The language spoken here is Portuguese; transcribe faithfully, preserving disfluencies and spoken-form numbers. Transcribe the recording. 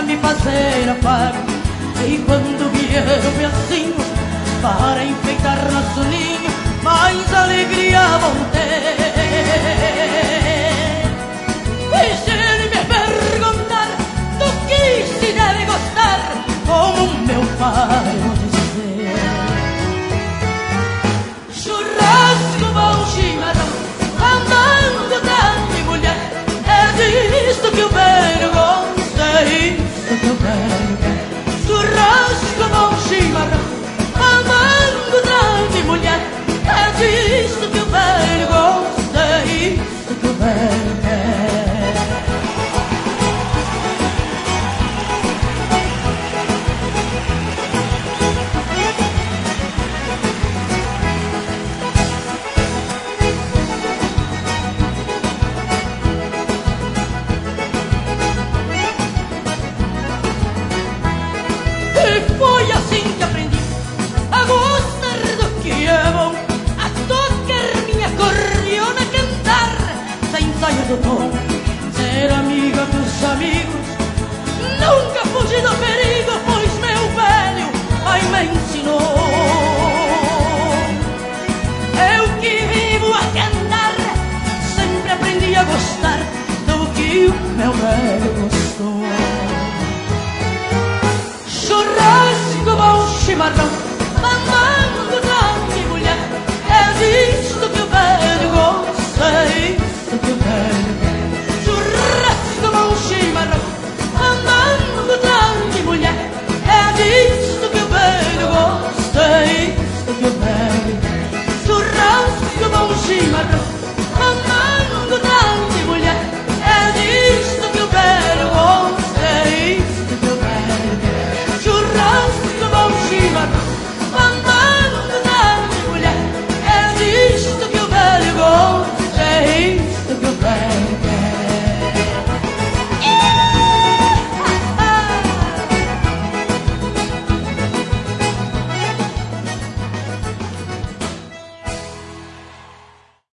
me fazer afago. E quando vier o pezinho para enfeitar nosso ninho, mais alegria vão ter. E se ele me perguntar do que se deve gostar, como meu pai vou dizer: churrasco, bom chimarrão, amando tanto e mulher. É disto que o velho gosta, é isso que o velho quer. Churrasco, bom chimarrão, amando tanto e mulher. É disto que o velho gosta, é isso que o velho quer. E foi assim que aprendi a gostar do que é bom, a tocar minha cordiona, cantar sem sair do tom, ser amiga dos amigos, nunca fugir do perigo, pois meu velho pai me ensinou. Eu que vivo a cantar, sempre aprendi a gostar do que o meu velho gostou. Churrasco, bom chimarrão,